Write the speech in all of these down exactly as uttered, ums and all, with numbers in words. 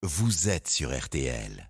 vous êtes sur R T L.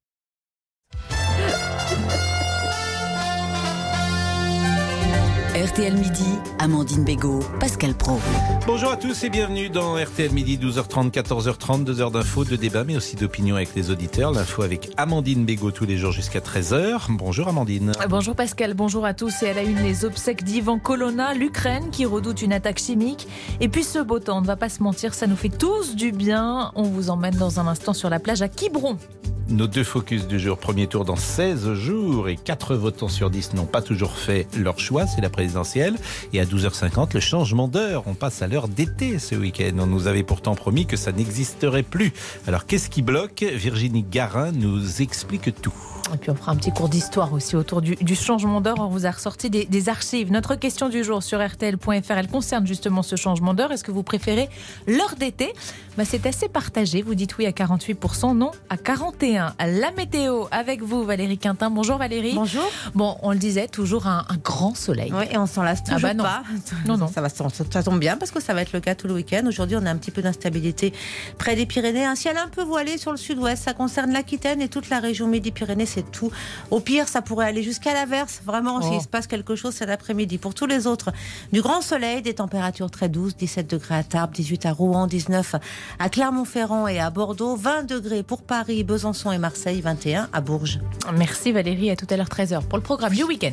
R T L Midi, Amandine Bégaud, Pascal Praud. Bonjour à tous et bienvenue dans R T L Midi, douze heures trente, quatorze heures trente, deux heures d'infos, de débat, mais aussi d'opinion avec les auditeurs. L'info avec Amandine Bégaud tous les jours jusqu'à treize heures. Bonjour Amandine. Bonjour Pascal, bonjour à tous. Et à la une, les obsèques d'Ivan Colonna, l'Ukraine qui redoute une attaque chimique. Et puis ce beau temps, on ne va pas se mentir, ça nous fait tous du bien. On vous emmène dans un instant sur la plage à Quiberon. Nos deux focus du jour, premier tour dans seize jours et quatre votants sur dix n'ont pas toujours fait leur choix, c'est la présidentielle. Et à douze heures cinquante, le changement d'heure, on passe à l'heure d'été ce week-end. On nous avait pourtant promis que ça n'existerait plus. Alors qu'est-ce qui bloque ? Virginie Garin nous explique tout. Et puis on fera un petit cours d'histoire aussi autour du, du changement d'heure. On vous a ressorti des, des archives. Notre question du jour sur R T L point F R, elle concerne justement ce changement d'heure. Est-ce que vous préférez l'heure d'été ? Bah, c'est assez partagé. Vous dites oui à quarante-huit pour cent, non à quarante et un pour cent. La météo avec vous, Valérie Quintin. Bonjour Valérie. Bonjour. Bon, on le disait, toujours un, un grand soleil. Oui, et on s'en lasse toujours ah bah non. pas. Non, non. Ça, va, ça tombe bien parce que ça va être le cas tout le week-end. Aujourd'hui, on a un petit peu d'instabilité près des Pyrénées. Un ciel un peu voilé sur le sud-ouest. Ça concerne l'Aquitaine et toute la région Midi-Pyrénées. C'est tout. Au pire, ça pourrait aller jusqu'à l'averse. Vraiment, oh. s'il se passe quelque chose cet après-midi. Pour tous les autres, du grand soleil, des températures très douces. dix-sept degrés à Tarbes, dix-huit à Rouen, dix-neuf à Clermont-Ferrand et à Bordeaux. vingt degrés pour Paris, Besançon et Marseille. vingt et un à Bourges. Merci Valérie. À tout à l'heure treize heures pour le programme du week-end.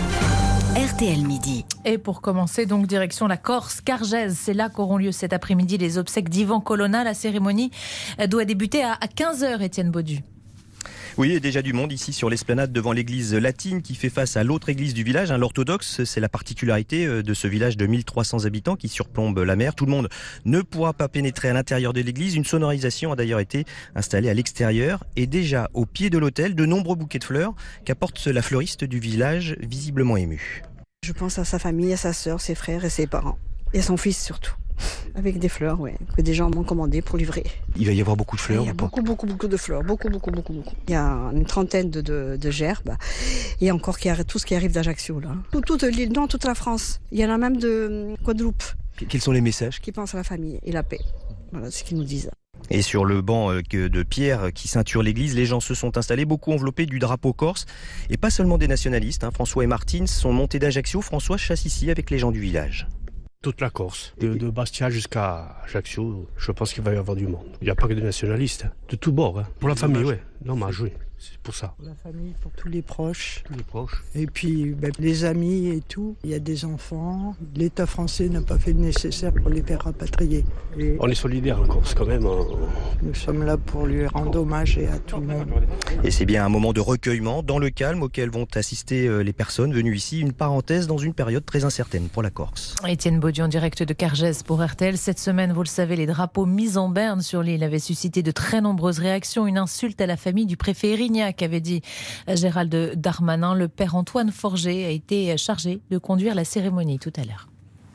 R T L Midi. Et pour commencer, donc, direction la Corse, Cargèse. C'est là qu'auront lieu cet après-midi les obsèques d'Ivan Colonna. La cérémonie doit débuter à quinze heures, Étienne Baudu. Oui, il y a déjà du monde ici sur l'esplanade devant l'église latine qui fait face à l'autre église du village, hein, l'orthodoxe. C'est la particularité de ce village de mille trois cents habitants qui surplombe la mer. Tout le monde ne pourra pas pénétrer à l'intérieur de l'église. Une sonorisation a d'ailleurs été installée à l'extérieur. Et déjà, au pied de l'autel, de nombreux bouquets de fleurs qu'apporte la fleuriste du village, visiblement émue. Je pense à sa famille, à sa sœur, ses frères et ses parents. Et à son fils surtout. Avec des fleurs, ouais, que des gens m'ont commandé pour livrer. Il va y avoir beaucoup de fleurs. Il y a beaucoup, beaucoup, beaucoup de fleurs, beaucoup, beaucoup, beaucoup, beaucoup. Il y a une trentaine de, de, de gerbes, et encore qui arrive, tout ce qui arrive d'Ajaccio là. Tout, toute l'île, non, toute la France. Il y en a même de Guadeloupe. Quels sont les messages ? Qui pensent à la famille et la paix. Voilà ce qu'ils nous disent. Et sur le banc de pierre qui ceinture l'église, les gens se sont installés, beaucoup enveloppés du drapeau corse. Et pas seulement des nationalistes, hein. François et Martine sont montés d'Ajaccio. François chasse ici avec les gens du village. Toute la Corse, de, de Bastia jusqu'à Ajaccio, je pense qu'il va y avoir du monde. Il n'y a pas que des nationalistes, hein. De tous bords. Hein. Pour la famille, oui. Dommage, oui. C'est pour ça. Pour la famille, pour tous les proches. Tous les proches. Et puis ben, les amis et tout. Il y a des enfants. L'État français n'a pas fait le nécessaire pour les faire rapatrier. Et on est solidaires en Corse quand même. Hein. Nous sommes là pour lui rendre hommage et à tout le monde. Et c'est bien un moment de recueillement dans le calme auquel vont assister les personnes venues ici. Une parenthèse dans une période très incertaine pour la Corse. Étienne Baudu en direct de Cargèse pour R T L. Cette semaine, vous le savez, les drapeaux mis en berne sur l'île avaient suscité de très nombreuses réactions. Une insulte à la famille du préfet Erignac, avait dit Gérald Darmanin. Le père Antoine Forger a été chargé de conduire la cérémonie tout à l'heure.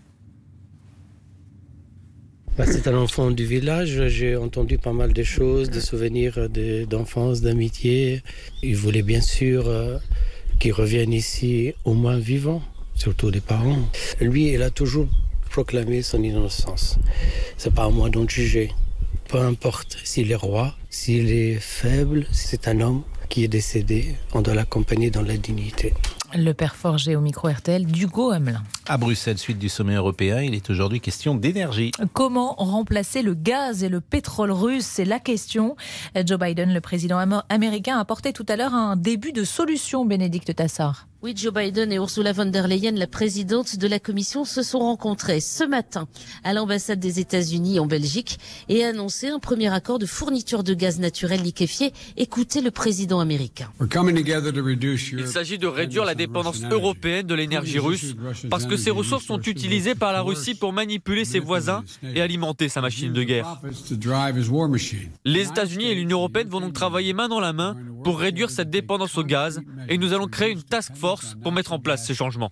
Bah, c'est un enfant du village, j'ai entendu pas mal de choses, des souvenirs de, d'enfance, d'amitié. Il voulait bien sûr euh, qu'il revienne ici au moins vivant, surtout les parents. Lui, il a toujours proclamé son innocence. C'est pas à moi d'en juger. Peu importe s'il est roi, s'il est faible, c'est un homme qui est décédé, on doit l'accompagner dans la dignité. Le père Forger au micro R T L d'Hugo Hamelin. À Bruxelles, suite du sommet européen, il est aujourd'hui question d'énergie. Comment remplacer le gaz et le pétrole russe ? C'est la question. Joe Biden, le président américain, a apporté tout à l'heure un début de solution, Bénédicte Tassard. Oui, Joe Biden et Ursula von der Leyen, la présidente de la Commission, se sont rencontrés ce matin à l'ambassade des États-Unis en Belgique et annoncé un premier accord de fourniture de gaz naturel liquéfié. Écoutez le président américain. Il s'agit de réduire la dépendance européenne de l'énergie russe parce que ces ressources sont utilisées par la Russie pour manipuler ses voisins et alimenter sa machine de guerre. Les États-Unis et l'Union européenne vont donc travailler main dans la main pour réduire cette dépendance au gaz et nous allons créer une task force pour mettre en place ces changements.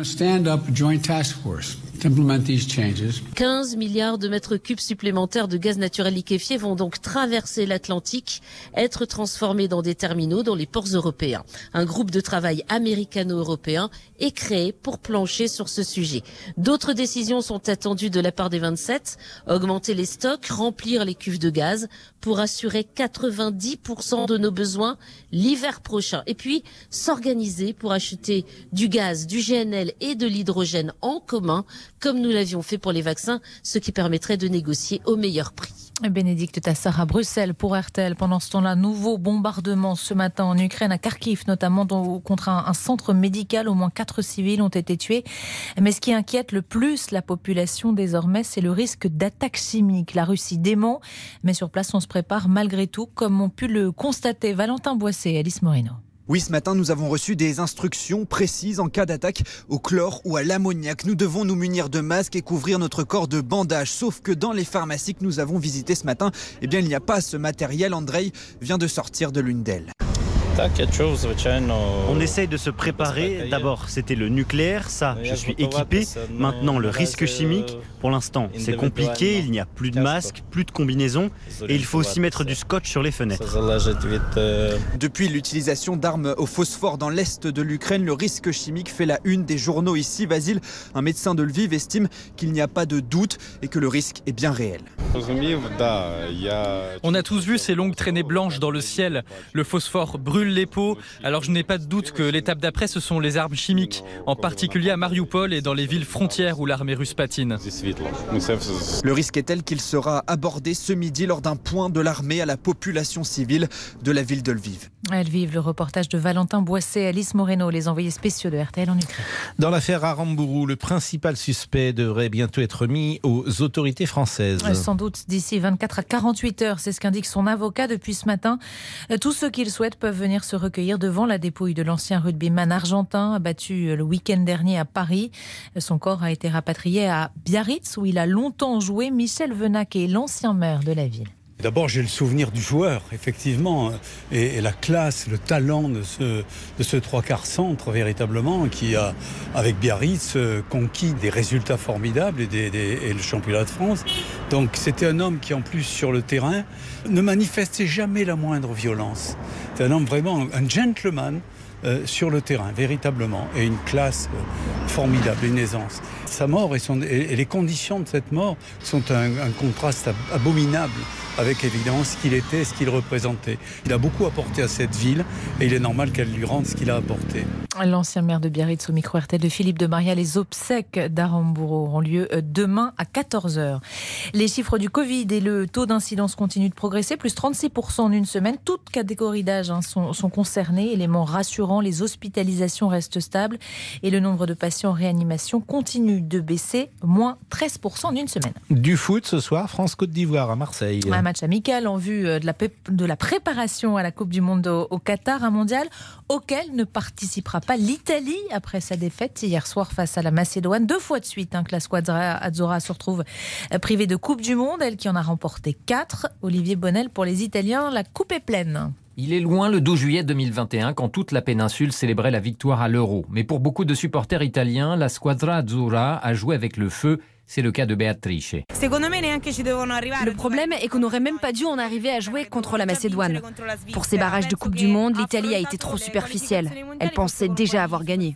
quinze milliards de mètres cubes supplémentaires de gaz naturel liquéfié vont donc traverser l'Atlantique, être transformés dans des terminaux dans les ports européens. Un groupe de travail américano-européen est créé pour plancher sur ce sujet. D'autres décisions sont attendues de la part des vingt-sept, augmenter les stocks, remplir les cuves de gaz pour assurer quatre-vingt-dix pour cent de nos besoins l'hiver prochain. Et puis, s'organiser pour acheter du gaz, du G N L et de l'hydrogène en commun, comme nous l'avions fait pour les vaccins, ce qui permettrait de négocier au meilleur prix. Bénédicte Tassard à Bruxelles pour R T L. Pendant ce temps-là, nouveau bombardement ce matin en Ukraine, à Kharkiv notamment, dont, contre un, un centre médical. Au moins quatre civils ont été tués. Mais ce qui inquiète le plus la population désormais, c'est le risque d'attaque chimique. La Russie dément, mais sur place on se prépare malgré tout, comme ont pu le constater Valentin Boissé et Alice Moreno. Oui, ce matin, nous avons reçu des instructions précises en cas d'attaque au chlore ou à l'ammoniac. Nous devons nous munir de masques et couvrir notre corps de bandages. Sauf que dans les pharmacies que nous avons visitées ce matin, eh bien, il n'y a pas ce matériel. Andrei vient de sortir de l'une d'elles. On essaye de se préparer. D'abord, c'était le nucléaire, ça, je suis équipé. Maintenant, le risque chimique. Pour l'instant, c'est compliqué, il n'y a plus de masques, plus de combinaisons. Et il faut aussi mettre du scotch sur les fenêtres. Depuis l'utilisation d'armes au phosphore dans l'est de l'Ukraine, le risque chimique fait la une des journaux ici. Vasile, un médecin de Lviv, estime qu'il n'y a pas de doute et que le risque est bien réel. On a tous vu ces longues traînées blanches dans le ciel. Le phosphore brûle les peaux. Alors je n'ai pas de doute que l'étape d'après, ce sont les armes chimiques, en particulier à Mariupol et dans les villes frontières où l'armée russe patine. Le risque est tel qu'il sera abordé ce midi lors d'un point de l'armée à la population civile de la ville de Lviv. À Lviv, le reportage de Valentin Boissé, Alice Moreno, les envoyés spéciaux de R T L en Ukraine. Dans l'affaire Aramburu, le principal suspect devrait bientôt être mis aux autorités françaises. Sans doute d'ici vingt-quatre à quarante-huit heures, c'est ce qu'indique son avocat depuis ce matin. Tous ceux qui le souhaitent peuvent venir se recueillir devant la dépouille de l'ancien rugbyman argentin abattu le week-end dernier à Paris. Son corps a été rapatrié à Biarritz où il a longtemps joué. Michel Venac est l'ancien maire de la ville. D'abord, j'ai le souvenir du joueur, effectivement, et, et la classe, le talent de ce, de ce trois quarts centre, véritablement, qui a, avec Biarritz, conquis des résultats formidables et, des, des, et le championnat de France. Donc, c'était un homme qui, en plus, sur le terrain, ne manifestait jamais la moindre violence. C'est un homme vraiment, un gentleman, Euh, sur le terrain, véritablement, et une classe euh, formidable, une aisance. Sa mort et, son, et, et les conditions de cette mort sont un, un contraste ab- abominable avec évidemment ce qu'il était, ce qu'il représentait. Il a beaucoup apporté à cette ville et il est normal qu'elle lui rende ce qu'il a apporté. L'ancien maire de Biarritz au micro R T L de Philippe de Maria. Les obsèques d'Aramburu auront lieu demain à quatorze heures. Les chiffres du Covid et le taux d'incidence continuent de progresser, plus trente-six pour cent en une semaine. Toutes catégories d'âge hein, sont, sont concernées. Élément rassurant, les hospitalisations restent stables et le nombre de patients en réanimation continue de baisser, moins treize pour cent en une semaine. Du foot ce soir, France-Côte d'Ivoire à Marseille. Un match amical en vue de la, de la préparation à la Coupe du Monde au, au Qatar, un mondial auquel ne participera pas l'Italie après sa défaite hier soir face à la Macédoine. Deux fois de suite hein, que la Squadra Azzurra se retrouve privée de Coupe du Monde, elle qui en a remporté quatre. Olivier Bonnel, pour les Italiens, la coupe est pleine. Il est loin le douze juillet deux mille vingt et un quand toute la péninsule célébrait la victoire à l'Euro. Mais pour beaucoup de supporters italiens, la Squadra Azzurra a joué avec le feu. C'est le cas de Beatrice. Le problème est qu'on n'aurait même pas dû en arriver à jouer contre la Macédoine. Pour ces barrages de Coupe du Monde, l'Italie a été trop superficielle. Elle pensait déjà avoir gagné.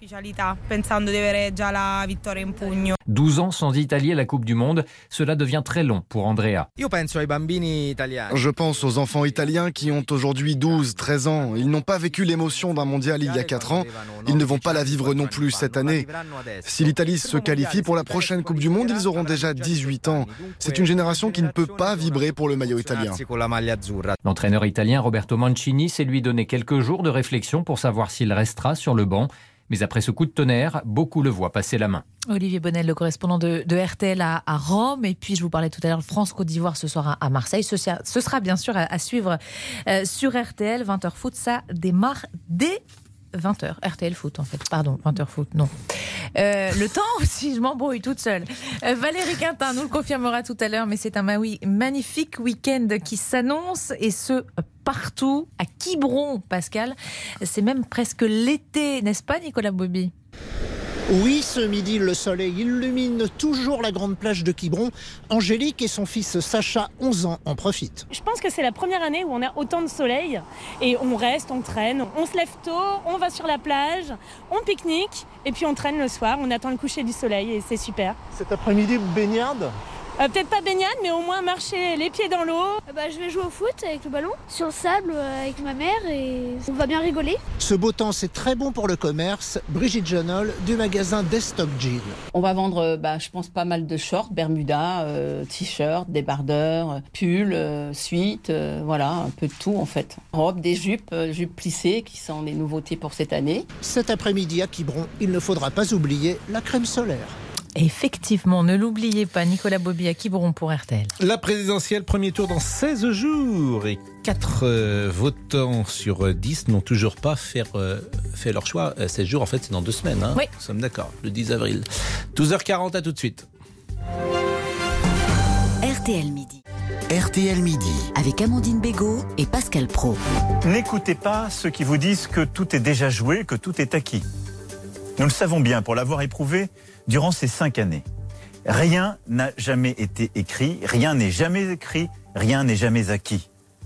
douze ans sans Italie à la Coupe du Monde, cela devient très long pour Andrea. Je pense aux enfants italiens qui ont aujourd'hui douze, treize ans. Ils n'ont pas vécu l'émotion d'un mondial il y a quatre ans. Ils ne vont pas la vivre non plus cette année. Si l'Italie se qualifie pour la prochaine Coupe du Monde, ils auront déjà dix-huit ans. C'est une génération qui ne peut pas vibrer pour le maillot italien. L'entraîneur italien Roberto Mancini s'est lui donné quelques jours de réflexion pour savoir s'il restera sur le banc. Mais après ce coup de tonnerre, beaucoup le voient passer la main. Olivier Bonnel, le correspondant de, de R T L à, à Rome. Et puis, je vous parlais tout à l'heure, France-Côte d'Ivoire ce soir à, à Marseille. Ce, ce sera bien sûr à, à suivre euh, sur R T L. vingt heures foot, ça démarre dès vingt heures. R T L foot, en fait. Pardon, vingt heures foot, non. Euh, le temps aussi, je m'embrouille toute seule. Euh, Valérie Quintin nous le confirmera tout à l'heure, mais c'est un magnifique week-end qui s'annonce, et ce, partout, à Quiberon, Pascal. C'est même presque l'été, n'est-ce pas, Nicolas Bobby ? Oui, ce midi, le soleil illumine toujours la grande plage de Quiberon. Angélique et son fils Sacha, onze ans, en profitent. Je pense que c'est la première année où on a autant de soleil et on reste, on traîne, on se lève tôt, on va sur la plage, on pique-nique et puis on traîne le soir, on attend le coucher du soleil et c'est super. Cet après-midi, vous baignade ? Euh, peut-être pas baignade, mais au moins marcher les pieds dans l'eau. Euh, bah, je vais jouer au foot avec le ballon, sur le sable euh, avec ma mère et on va bien rigoler. Ce beau temps, c'est très bon pour le commerce. Brigitte Jonol du magasin Destock Jeans. On va vendre, bah, je pense, pas mal de shorts, bermudas, euh, t-shirts, débardeurs, pulls, euh, suites, euh, voilà, un peu de tout en fait. Robes, des jupes, euh, jupes plissées qui sont les nouveautés pour cette année. Cet après-midi à Quiberon, il ne faudra pas oublier la crème solaire. Effectivement, ne l'oubliez pas, Nicolas Bobby à Quiberon pour R T L. La présidentielle, premier tour dans seize jours et quatre euh, votants sur dix n'ont toujours pas fait, euh, fait leur choix. Euh, seize jours, en fait, c'est dans deux semaines. Hein. Oui. Nous sommes d'accord, le dix avril. douze heures quarante, à tout de suite. R T L Midi. R T L Midi. Avec Amandine Bégaud et Pascal Praud. N'écoutez pas ceux qui vous disent que tout est déjà joué, que tout est acquis. Nous le savons bien, pour l'avoir éprouvé durant ces cinq années. Rien n'a jamais été écrit, rien n'est jamais écrit, rien n'est jamais acquis.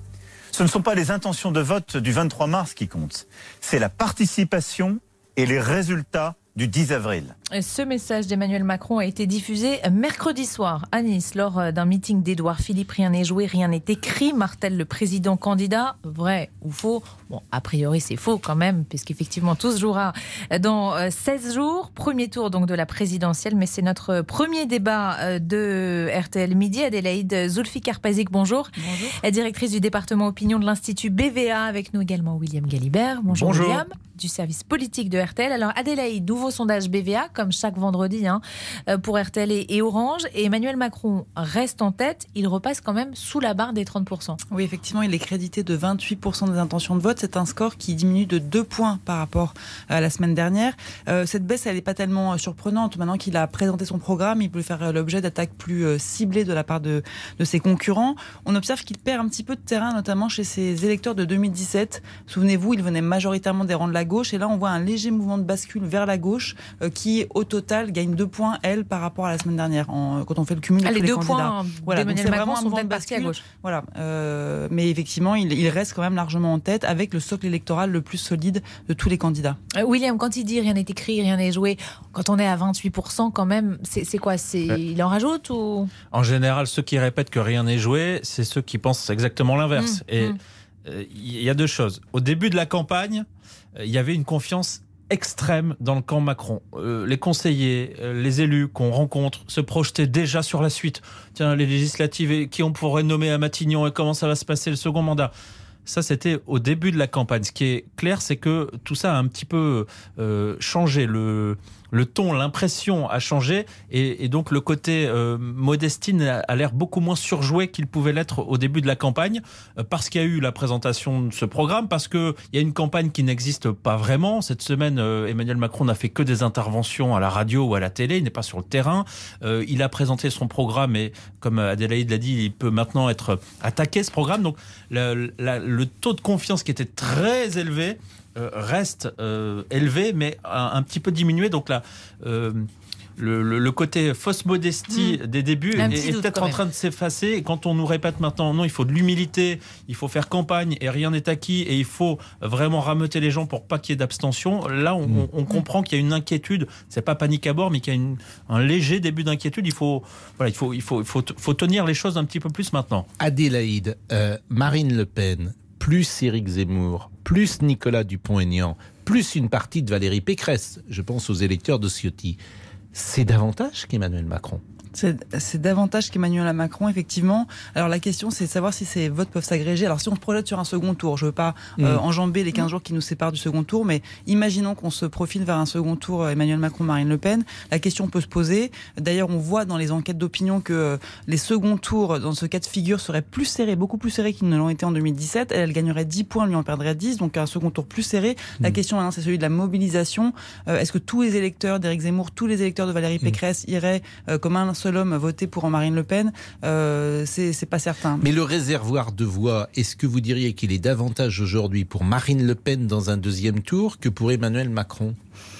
Ce ne sont pas les intentions de vote du vingt-trois mars qui comptent, c'est la participation et les résultats du dix avril. Ce message d'Emmanuel Macron a été diffusé mercredi soir à Nice lors d'un meeting d'Édouard Philippe. Rien n'est joué, rien n'est écrit, martèle le président candidat. Vrai ou faux ? Bon, a priori c'est faux quand même, puisqu'effectivement tout se jouera dans seize jours. Premier tour donc de la présidentielle, mais c'est notre premier débat de R T L Midi. Adélaïde Zulfikar-Pazik, bonjour. Bonjour. Directrice du département opinion de l'Institut B V A. Avec nous également William Galibert. Bonjour, bonjour. William, du service politique de R T L. Alors Adélaïde, nouveau sondage B V A, comme chaque vendredi hein, pour R T L et, et Orange. Et Emmanuel Macron reste en tête. Il repasse quand même sous la barre des trente pour cent. Oui, effectivement, il est crédité de vingt-huit pour cent des intentions de vote. C'est un score qui diminue de deux points par rapport à la semaine dernière. Euh, cette baisse, elle n'est pas tellement surprenante. Maintenant qu'il a présenté son programme, il peut faire l'objet d'attaques plus ciblées de la part de, de ses concurrents. On observe qu'il perd un petit peu de terrain, notamment chez ses électeurs de deux mille dix-sept. Souvenez-vous, il venait majoritairement des rangs de la gauche. Et là, on voit un léger mouvement de bascule vers la gauche euh, qui, au total, gagne deux points, elle, par rapport à la semaine dernière, en, quand on fait le cumul de ah, tous les, les deux candidats. Points voilà, d'Emmanuel Macron sont peut-être partis à gauche. Voilà, euh, mais effectivement, il, il reste quand même largement en tête avec le socle électoral le plus solide de tous les candidats. Euh, William, quand il dit rien n'est écrit, rien n'est joué, quand on est à vingt-huit pour cent quand même, c'est, c'est quoi c'est, ouais. Il en rajoute ou... En général, ceux qui répètent que rien n'est joué, c'est ceux qui pensent exactement l'inverse. Mmh, Et il mmh. euh, y a deux choses. Au début de la campagne, il y avait une confiance extrême dans le camp Macron. Euh, les conseillers, euh, les élus qu'on rencontre se projetaient déjà sur la suite. Tiens, les législatives, qui on pourrait nommer à Matignon et comment ça va se passer le second mandat ? Ça, c'était au début de la campagne. Ce qui est clair, c'est que tout ça a un petit peu euh, changé. Le, le ton, l'impression a changé. Et, et donc, le côté euh, Modestine a, a l'air beaucoup moins surjoué qu'il pouvait l'être au début de la campagne. Euh, parce qu'il y a eu la présentation de ce programme. Parce qu'il y a une campagne qui n'existe pas vraiment. Cette semaine, euh, Emmanuel Macron n'a fait que des interventions à la radio ou à la télé. Il n'est pas sur le terrain. Euh, il a présenté son programme. Et comme Adélaïde l'a dit, il peut maintenant être attaqué, ce programme. Donc, la, la, le taux de confiance qui était très élevé euh, reste euh, élevé, mais un, un petit peu diminué. Donc là, euh, le, le, le côté fausse modestie mmh. des débuts est, est peut-être en train de s'effacer. Et quand on nous répète maintenant, non, il faut de l'humilité, il faut faire campagne et rien n'est acquis et il faut vraiment rameuter les gens pour pas qu'il y ait d'abstention. Là, on, mmh. on, on comprend qu'il y a une inquiétude. C'est pas panique à bord, mais qu'il y a une, un léger début d'inquiétude. Il faut, voilà, il faut, il faut, il faut, faut tenir les choses un petit peu plus maintenant. Adélaïde, euh, Marine Le Pen, plus Éric Zemmour, plus Nicolas Dupont-Aignan, plus une partie de Valérie Pécresse, je pense aux électeurs de Ciotti, c'est davantage qu'Emmanuel Macron. C'est, c'est davantage qu'Emmanuel Macron, effectivement. Alors la question, c'est de savoir si ces votes peuvent s'agréger. Alors si on se projette sur un second tour, je ne veux pas euh, mmh. enjamber les quinze jours qui nous séparent du second tour, mais imaginons qu'on se profile vers un second tour Emmanuel Macron-Marine Le Pen. La question peut se poser. D'ailleurs, on voit dans les enquêtes d'opinion que euh, les seconds tours, dans ce cas de figure, seraient plus serrés, beaucoup plus serrés qu'ils ne l'ont été en deux mille dix-sept. Elle, elle gagnerait dix points, lui en perdrait dix, donc un second tour plus serré. Mmh. La question maintenant, c'est celui de la mobilisation. Euh, est-ce que tous les électeurs d'Éric Zemmour, tous les électeurs de Valérie Pécresse mmh. iraient euh, comme un seul homme voté pour Marine Le Pen, euh, c'est, c'est pas certain. Mais le réservoir de voix, est-ce que vous diriez qu'il est davantage aujourd'hui pour Marine Le Pen dans un deuxième tour que pour Emmanuel Macron ?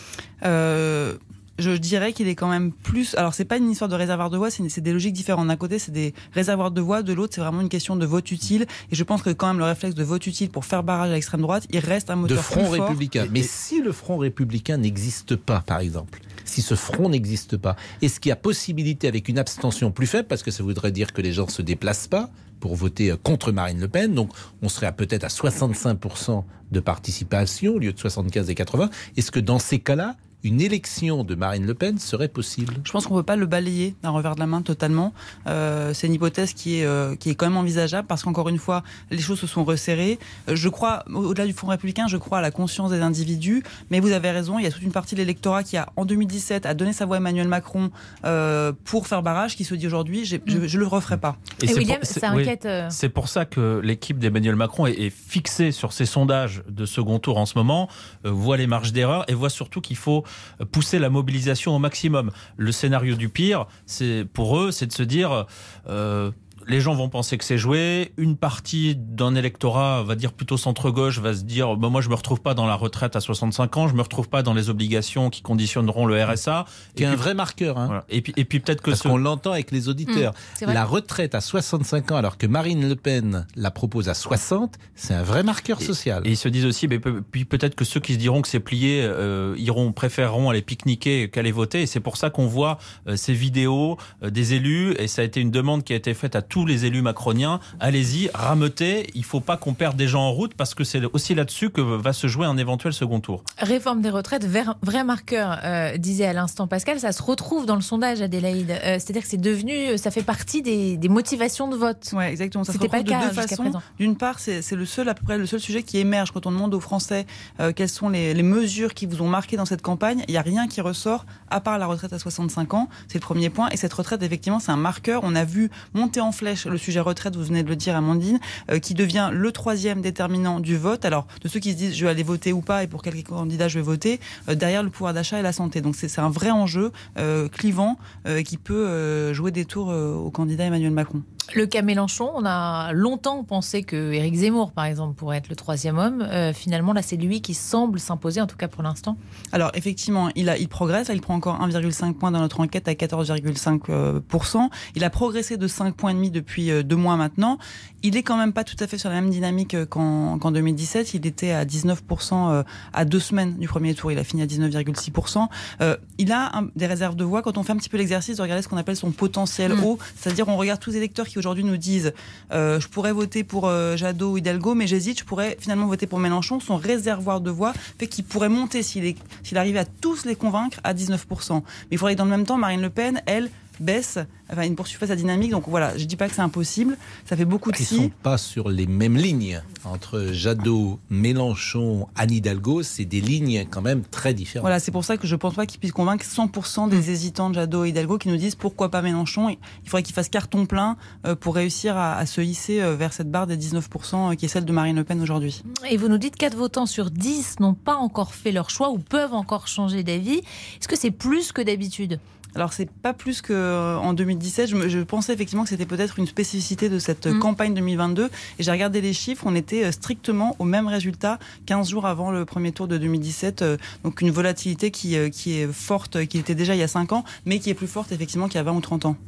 euh... Je dirais qu'il est quand même plus... Alors, c'est pas une histoire de réservoir de voix, c'est, une... c'est des logiques différentes. D'un côté, c'est des réservoirs de voix, de l'autre, c'est vraiment une question de vote utile. Et je pense que quand même, le réflexe de vote utile pour faire barrage à l'extrême droite, il reste un moteur de front plus fort. républicain. Mais si le front républicain n'existe pas, par exemple, si ce front n'existe pas, est-ce qu'il y a possibilité avec une abstention plus faible, parce que ça voudrait dire que les gens ne se déplacent pas pour voter contre Marine Le Pen, donc on serait à peut-être à soixante-cinq pour cent de participation au lieu de soixante-quinze et quatre-vingts. Est-ce que dans ces cas-là, une élection de Marine Le Pen serait possible ? Je pense qu'on ne peut pas le balayer d'un revers de la main totalement. Euh, c'est une hypothèse qui est, euh, qui est quand même envisageable parce qu'encore une fois, les choses se sont resserrées. Euh, je crois, au-delà du Front républicain, je crois à la conscience des individus. Mais vous avez raison, il y a toute une partie de l'électorat qui a, en deux mille dix-sept, a donné sa voix à Emmanuel Macron euh, pour faire barrage, qui se dit aujourd'hui, j'ai, je ne le referai pas. Et, Et William, pour, ça inquiète... Oui, c'est pour ça que l'équipe d'Emmanuel Macron est, est fixée sur ces sondages de second tour en ce moment, euh, voit les marges d'erreur et voit surtout qu'il faut pousser la mobilisation au maximum. Le scénario du pire, c'est pour eux, c'est de se dire euh, les gens vont penser que c'est joué. Une partie d'un électorat va dire plutôt centre-gauche, va se dire bah, moi je me retrouve pas dans la retraite à soixante-cinq ans, je me retrouve pas dans les obligations qui conditionneront le R S A. Qui est un vrai marqueur. Hein. Voilà. Et puis et puis peut-être que parce ce... qu'on l'entend avec les auditeurs. Mmh, la retraite à soixante-cinq ans, alors que Marine Le Pen la propose à soixante, c'est un vrai marqueur et, social. Et ils se disent aussi, mais puis peut-être que ceux qui se diront que c'est plié euh, iront préféreront aller pique-niquer qu'aller voter. Et c'est pour ça qu'on voit euh, ces vidéos euh, des élus. Et ça a été une demande qui a été faite à tous les élus macroniens. Allez-y, rameutez. Il ne faut pas qu'on perde des gens en route parce que c'est aussi là-dessus que va se jouer un éventuel second tour. Réforme des retraites, vrai marqueur, euh, disait à l'instant Pascal. Ça se retrouve dans le sondage, Adélaïde. Euh, c'est-à-dire que c'est devenu, ça fait partie des, des motivations de vote. Oui, exactement. Ça C'était se retrouve pas le cas de deux jusqu'à façons. présent. D'une part, c'est, c'est le seul, à peu près le seul sujet qui émerge quand on demande aux Français euh, quelles sont les, les mesures qui vous ont marqué dans cette campagne. Il n'y a rien qui ressort à part la retraite à soixante-cinq ans. C'est le premier point. Et cette retraite, effectivement, c'est un marqueur. On a vu monter en flèche le sujet retraite, vous venez de le dire, Amandine, euh, qui devient le troisième déterminant du vote. Alors, de ceux qui se disent je vais aller voter ou pas et pour quel candidat je vais voter, euh, derrière le pouvoir d'achat et la santé. Donc, c'est, c'est un vrai enjeu euh, clivant euh, qui peut euh, jouer des tours euh, au candidat Emmanuel Macron. Le cas Mélenchon, on a longtemps pensé que Éric Zemmour, par exemple, pourrait être le troisième homme. Euh, finalement, là, c'est lui qui semble s'imposer, en tout cas pour l'instant. Alors, effectivement, il, a, il progresse. Là, il prend encore un virgule cinq points dans notre enquête à quatorze virgule cinq pour cent. Il a progressé de cinq points et demi depuis euh, deux mois maintenant. Il est quand même pas tout à fait sur la même dynamique qu'en, qu'en deux mille dix-sept. Il était à dix-neuf pour cent euh, à deux semaines du premier tour. Il a fini à dix-neuf virgule six pour cent. Euh, il a un, des réserves de voix. Quand on fait un petit peu l'exercice de regarder ce qu'on appelle son potentiel mmh. haut, c'est-à-dire on regarde tous les électeurs qui aujourd'hui nous disent euh, je pourrais voter pour euh, Jadot ou Hidalgo, mais j'hésite, je pourrais finalement voter pour Mélenchon. Son réservoir de voix fait qu'il pourrait monter s'il, est, s'il arrivait à tous les convaincre à dix-neuf pour cent. Mais il faudrait que dans le même temps, Marine Le Pen, elle, baisse, enfin, il ne poursuit pas sa dynamique. Donc voilà, je ne dis pas que c'est impossible. Ça fait beaucoup de Ils si. Ils ne sont pas sur les mêmes lignes. Entre Jadot, Mélenchon, Anne Hidalgo, c'est des lignes quand même très différentes. Voilà, c'est pour ça que je ne pense pas qu'ils puissent convaincre cent pour cent des hésitants de Jadot et Hidalgo qui nous disent pourquoi pas Mélenchon. Il faudrait qu'il fasse carton plein pour réussir à, à se hisser vers cette barre des dix-neuf pour cent qui est celle de Marine Le Pen aujourd'hui. Et vous nous dites quatre votants sur dix n'ont pas encore fait leur choix ou peuvent encore changer d'avis. Est-ce que c'est plus que d'habitude ? Alors, c'est pas plus qu'en deux mille dix-sept. Je, me, je pensais effectivement que c'était peut-être une spécificité de cette mmh. campagne deux mille vingt-deux. Et j'ai regardé les chiffres. On était strictement au même résultat quinze jours avant le premier tour de deux mille dix-sept. Donc, une volatilité qui, qui est forte, qui était déjà il y a cinq ans, mais qui est plus forte effectivement qu'il y a vingt ou trente ans.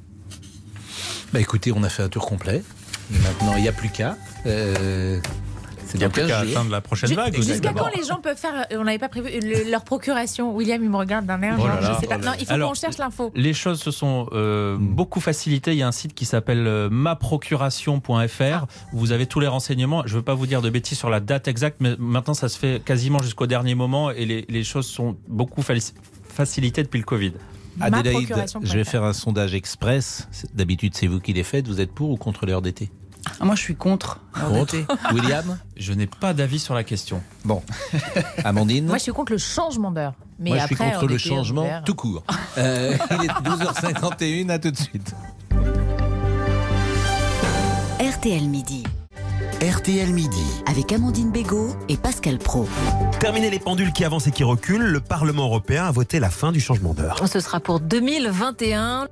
Bah écoutez, on a fait un tour complet. Maintenant, il n'y a plus qu'à... Euh... C'est donc qu'à atteindre la prochaine vague. Jusqu'à quand les gens peuvent faire, on n'avait pas prévu, le, leur procuration. William, il me regarde d'un air, oh genre, là, je sais pas. Non, il faut Alors, qu'on cherche l'info. Les choses se sont euh, mmh. beaucoup facilitées. Il y a un site qui s'appelle euh, ma procuration point f r. Ah. Vous avez tous les renseignements. Je ne veux pas vous dire de bêtises sur la date exacte, mais maintenant, ça se fait quasiment jusqu'au dernier moment et les, les choses sont beaucoup facilitées depuis le Covid. Adélaïde, je vais faire un sondage express. D'habitude, c'est vous qui les faites. Vous êtes pour ou contre l'heure d'été ? Ah, moi, je suis contre. Contre William ? Je n'ai pas d'avis sur la question. Bon. Amandine ? Moi, je suis contre le changement d'heure. Mais moi, après, je suis contre le changement tout court. Euh, il est douze heures cinquante et une, à tout de suite. R T L Midi. R T L Midi. Avec Amandine Bégaud et Pascal Praud. Terminer les pendules qui avancent et qui reculent, le Parlement européen a voté la fin du changement d'heure. Ce sera pour deux mille vingt et un.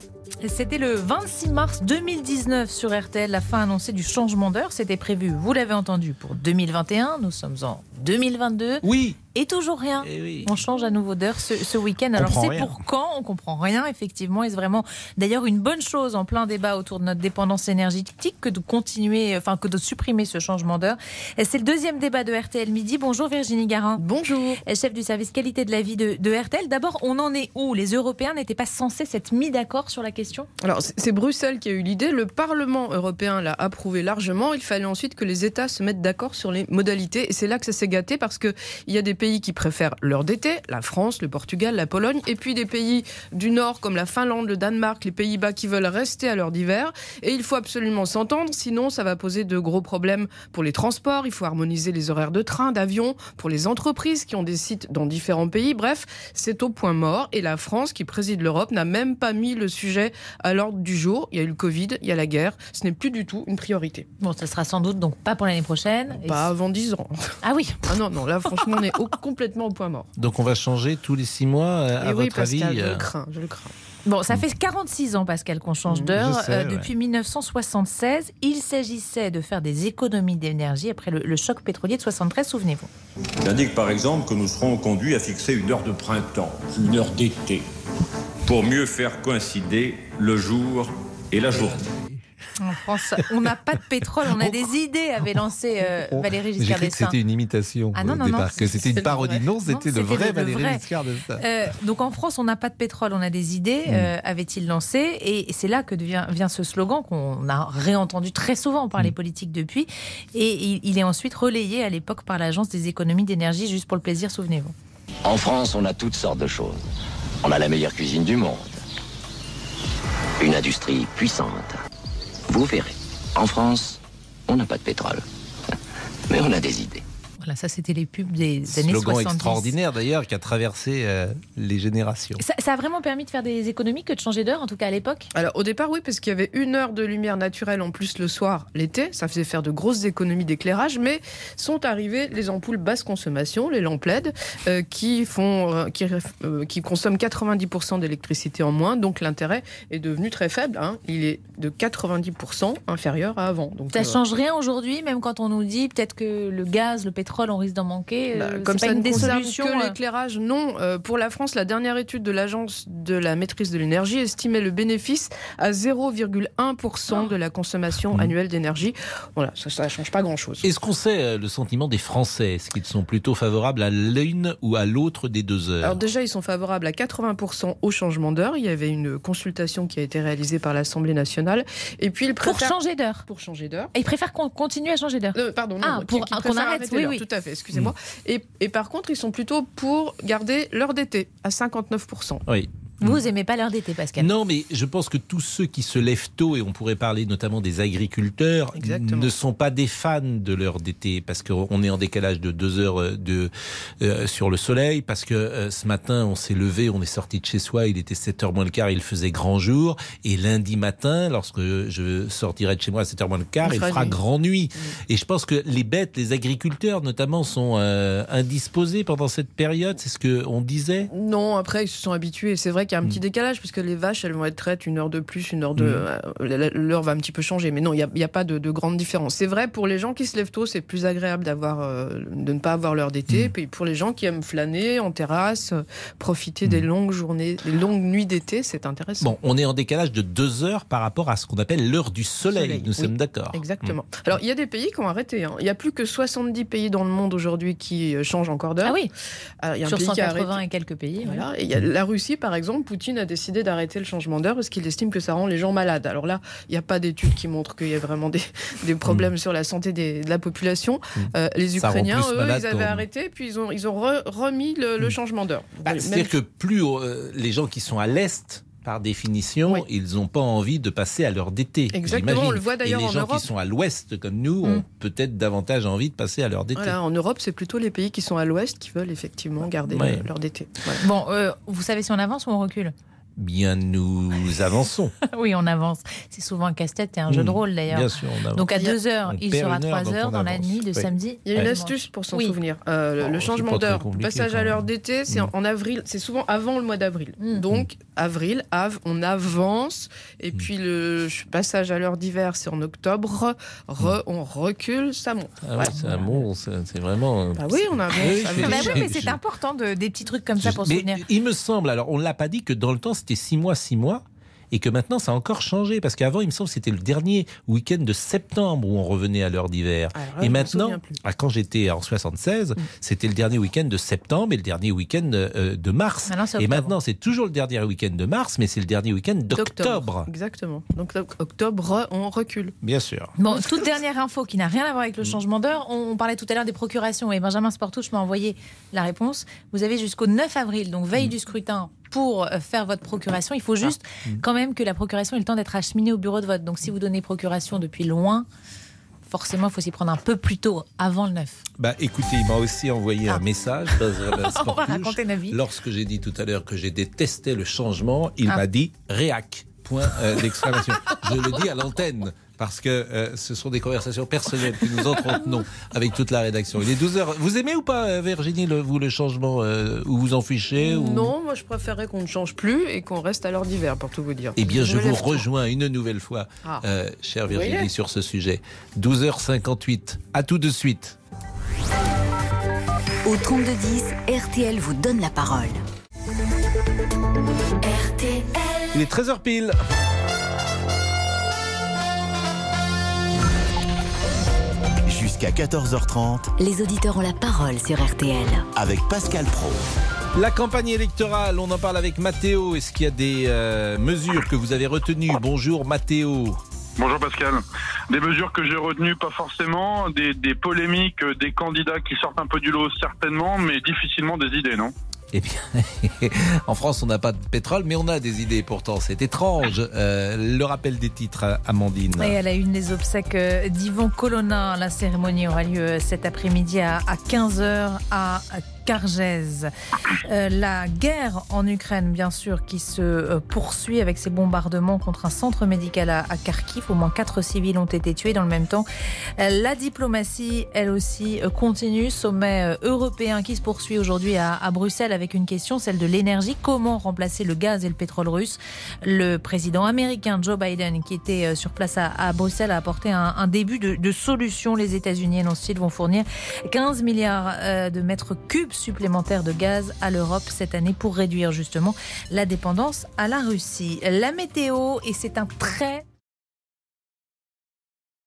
C'était le vingt-six mars deux mille dix-neuf sur R T L, la fin annoncée du changement d'heure. C'était prévu, vous l'avez entendu, pour deux mille vingt et un. Nous sommes en deux mille vingt-deux. Oui. Et toujours rien. Et oui. On change à nouveau d'heure ce, ce week-end. Alors c'est rien. pour quand? On comprend rien, effectivement. Et c'est vraiment d'ailleurs une bonne chose en plein débat autour de notre dépendance énergétique que de continuer, enfin que de supprimer ce changement d'heure. C'est le deuxième débat de R T L Midi. Bonjour Virginie Garin. Bonjour. Chef du service qualité de la vie de, de R T L. D'abord, on en est où? Les Européens n'étaient pas censés s'être mis d'accord sur la question? Alors c'est Bruxelles qui a eu l'idée. Le Parlement européen l'a approuvé largement. Il fallait ensuite que les États se mettent d'accord sur les modalités. Et c'est là que ça s'est gâté parce qu'il y a des pays qui préfèrent l'heure d'été, la France, le Portugal, la Pologne, et puis des pays du Nord comme la Finlande, le Danemark, les Pays-Bas qui veulent rester à l'heure d'hiver. Et il faut absolument s'entendre, sinon ça va poser de gros problèmes pour les transports. Il faut harmoniser les horaires de train, d'avion, pour les entreprises qui ont des sites dans différents pays. Bref, c'est au point mort. Et la France, qui préside l'Europe, n'a même pas mis le sujet à l'ordre du jour. Il y a eu le Covid, il y a la guerre. Ce n'est plus du tout une priorité. Bon, ça sera sans doute donc pas pour l'année prochaine. Pas Et avant dix ans. Ah oui. Ah non, non, là franchement, on est au, complètement au point mort. Donc on va changer tous les six mois, à Et votre oui, Pascal, avis je euh... le crains, je le crains. Bon, ça fait quarante-six ans, Pascal, qu'on change d'heure. sais, euh, ouais. depuis mille neuf cent soixante-seize, il s'agissait de faire des économies d'énergie après le, le choc pétrolier de soixante-treize, souvenez-vous. J'indique par exemple que nous serons conduits à fixer une heure de printemps, une heure d'été, pour mieux faire coïncider le jour et la journée. En France, on n'a pas de pétrole, on a des idées, avait lancé euh, Valéry Giscard d'Estaing. J'ai cru que c'était une imitation ah, non, au non, départ, non, que c'était une parodie. Non, c'était le vrai le, le Valéry vrai. Giscard d'Estaing. Euh, donc en France, on n'a pas de pétrole, on a des idées, mmh. euh, avait-il lancé. Et c'est là que devient, vient ce slogan qu'on a réentendu très souvent par mmh. les politiques depuis. Et il, il est ensuite relayé à l'époque par l'Agence des économies d'énergie, juste pour le plaisir, souvenez-vous. En France, on a toutes sortes de choses. On a la meilleure cuisine du monde. Une industrie puissante. Vous verrez. En France, on n'a pas de pétrole, mais on a des idées. Voilà, ça c'était les pubs des années Slogan soixante-dix. extraordinaire d'ailleurs qui a traversé euh, les générations. Ça, ça a vraiment permis de faire des économies que de changer d'heure, en tout cas à l'époque? Alors au départ oui, parce qu'il y avait une heure de lumière naturelle en plus le soir, l'été, ça faisait faire de grosses économies d'éclairage, mais sont arrivées les ampoules basse consommation, les lampes L E D, euh, qui, font, euh, qui, euh, qui consomment quatre-vingt-dix pour cent d'électricité en moins, donc l'intérêt est devenu très faible, hein. Il est de quatre-vingt-dix pour cent inférieur à avant. Donc, ça ne euh, change rien aujourd'hui, même quand on nous dit peut-être que le gaz, le pétrole, on risque d'en manquer. Bah, euh, comme ça ça une ne des concerne solutions, que euh... l'éclairage, non. Euh, pour la France, la dernière étude de l'Agence de la maîtrise de l'énergie estimait le bénéfice à zéro virgule un pour cent de la consommation mmh. annuelle d'énergie. Voilà, ça ne change pas grand-chose. Est-ce qu'on sait euh, le sentiment des Français? Est-ce qu'ils sont plutôt favorables à l'une ou à l'autre des deux heures? Alors déjà, ils sont favorables à quatre-vingts pour cent au changement d'heure. Il y avait une consultation qui a été réalisée par l'Assemblée nationale. Et puis, ils préfèrent... Pour changer d'heure. Pour changer d'heure. Et ils préfèrent qu'on continue à changer d'heure. Euh, pardon, non. Ah, Qui, pour qui qu'on arrête, oui, oui. Tout à fait, excusez-moi. Mmh. Et, et par contre, ils sont plutôt pour garder l'heure d'été à cinquante-neuf pour cent. Oui. Vous n'aimez pas l'heure d'été, Pascal? Non, mais je pense que tous ceux qui se lèvent tôt, et on pourrait parler notamment des agriculteurs, Exactement. ne sont pas des fans de l'heure d'été, parce qu'on est en décalage de deux heures de, euh, sur le soleil, parce que euh, ce matin, on s'est levé, on est sorti de chez soi, il était sept heures moins le quart, il faisait grand jour, et lundi matin, lorsque je sortirai de chez moi à sept heures moins le quart, il, il fera nuit. grand nuit. Mmh. Et je pense que les bêtes, les agriculteurs notamment, sont euh, indisposés pendant cette période, c'est ce qu'on disait? Non, après, ils se sont habitués, c'est vrai qu'il y a un petit décalage puisque les vaches elles vont être traites une heure de plus, une heure de mmh. l'heure va un petit peu changer, mais non il n'y a, a pas de, de grande différence. C'est vrai pour les gens qui se lèvent tôt, c'est plus agréable d'avoir euh, de ne pas avoir l'heure d'été. Mmh. Puis pour les gens qui aiment flâner en terrasse, euh, profiter mmh. des longues journées, des longues nuits d'été, c'est intéressant. Bon, on est en décalage de deux heures par rapport à ce qu'on appelle l'heure du soleil. soleil. Nous oui. sommes d'accord. Exactement. Mmh. Alors il y a des pays qui ont arrêté. Hein. Il y a plus que soixante-dix pays dans le monde aujourd'hui qui changent encore d'heure. Ah oui. Alors, il y a un sur pays cent quatre-vingts qui a arrêté. Et quelques pays. Voilà. Ouais. Et il y a la Russie par exemple. Poutine a décidé d'arrêter le changement d'heure parce qu'il estime que ça rend les gens malades. Alors là, il n'y a pas d'études qui montrent qu'il y a vraiment des, des problèmes mmh. sur la santé des, de la population. Mmh. Euh, les Ukrainiens, eux, ils avaient arrêté, puis ils ont, ils ont re, remis le, mmh. le changement d'heure. Bah, c'est-à-dire que plus euh, les gens qui sont à l'est, par définition, oui. ils n'ont pas envie de passer à l'heure d'été. Exactement, j'imagine. On le voit d'ailleurs en Europe. Et les gens qui sont à l'ouest, comme nous, mmh. ont peut-être davantage envie de passer à l'heure d'été. Voilà, en Europe, c'est plutôt les pays qui sont à l'ouest qui veulent effectivement garder ouais. l'heure d'été. Voilà. Bon, euh, vous savez si on avance ou on recule? bien nous avançons. Oui, on avance. C'est souvent un casse-tête et un jeu Mmh, de rôle d'ailleurs. bien sûr, on avance. Donc à deux heures, On il perd sera une heure, trois donc heures on dans la avance. nuit de Oui. samedi. Il y a une à astuce pour s'en Oui. souvenir. Euh, le- Bon, le c'est changement pas très d'heure, le compliqué, passage quand à même. l'heure d'été, c'est Mm. en avril. C'est souvent avant le mois d'avril. Donc avril, av, on avance. Et puis le passage à l'heure d'hiver, c'est en octobre. Re, on recule, ça monte. Ah ouais, c'est un bon, c'est c'est vraiment. Bah oui, on avance. Oui, avec je- Bah les oui, je- mais je- c'est important de, des petits trucs comme ça pour se Mais souvenir. il me semble, alors on ne l'a pas dit, que dans le temps c'était six mois, six mois, et que maintenant ça a encore changé, parce qu'avant il me semble que c'était le dernier week-end de septembre où on revenait à l'heure d'hiver. Alors là, Et je me maintenant, souviens plus. ah, quand j'étais en soixante-seize, c'était le dernier week-end de septembre et le dernier week-end euh, de mars. Maintenant, c'est Et octobre. maintenant c'est toujours le dernier week-end de mars, mais c'est le dernier week-end d'octobre. Exactement. Donc octobre, on recule. Bien sûr. Bon, toute dernière info qui n'a rien à voir avec le changement d'heure. On, on parlait tout à l'heure des procurations et Benjamin Sportouche m'a envoyé la réponse. Vous avez jusqu'au neuf avril, donc veille du scrutin, pour euh, faire votre procuration. Il faut juste quand même que la procuration ait le temps d'être acheminée au bureau de vote. Donc si vous donnez procuration depuis loin, forcément, il faut s'y prendre un peu plus tôt, avant le neuf. Bah écoutez, il m'a aussi envoyé un message. Benjamin On va Sportouche. raconter notre vie. Lorsque j'ai dit tout à l'heure que j'ai détesté le changement, il Ah. m'a dit réac. Point euh, d'exclamation. Je le dis à l'antenne parce que euh, ce sont des conversations personnelles que nous entretenons avec toute la rédaction. Il est douze heures. Vous aimez ou pas, euh, Virginie, le, vous, le changement euh, ou vous en fichez ou... Non, moi je préférerais qu'on ne change plus et qu'on reste à l'heure d'hiver, pour tout vous dire. Eh bien, je me vous lève tôt. rejoins une nouvelle fois, Ah. euh, chère Vous Virginie, voyez sur ce sujet. douze heures cinquante-huit. À tout de suite. Au trente-deux dix, R T L vous donne la parole. R T L. Il est treize heures pile. Jusqu'à quatorze heures trente, Les auditeurs ont la parole sur R T L. avec Pascal Pro. La campagne électorale, on en parle avec Mathéo. Est-ce qu'il y a des euh, mesures que vous avez retenues? Bonjour Mathéo. Bonjour Pascal. Des mesures que j'ai retenues, pas forcément. Des, des polémiques, euh, des candidats qui sortent un peu du lot, certainement, mais difficilement des idées, non? Eh bien, en France, on n'a pas de pétrole, mais on a des idées pourtant. C'est étrange. Euh, le rappel des titres, Amandine. Et à la une des obsèques d'Yvon Colonna, la cérémonie aura lieu cet après-midi à quinze heures à Cargèse. Euh, la guerre en Ukraine, bien sûr, qui se euh, poursuit avec ces bombardements contre un centre médical à, à Kharkiv. Au moins quatre civils ont été tués. Dans le même temps, euh, la diplomatie, elle aussi, euh, continue. Sommet euh, européen qui se poursuit aujourd'hui à, à Bruxelles avec une question, celle de l'énergie. Comment remplacer le gaz et le pétrole russe? Le président américain Joe Biden, qui était euh, sur place à, à Bruxelles, a apporté un, un début de, de solution. Les États-Unis, annoncent-ils, vont fournir quinze milliards euh, de mètres cubes supplémentaires de gaz à l'Europe cette année pour réduire justement la dépendance à la Russie. La météo, et c'est un très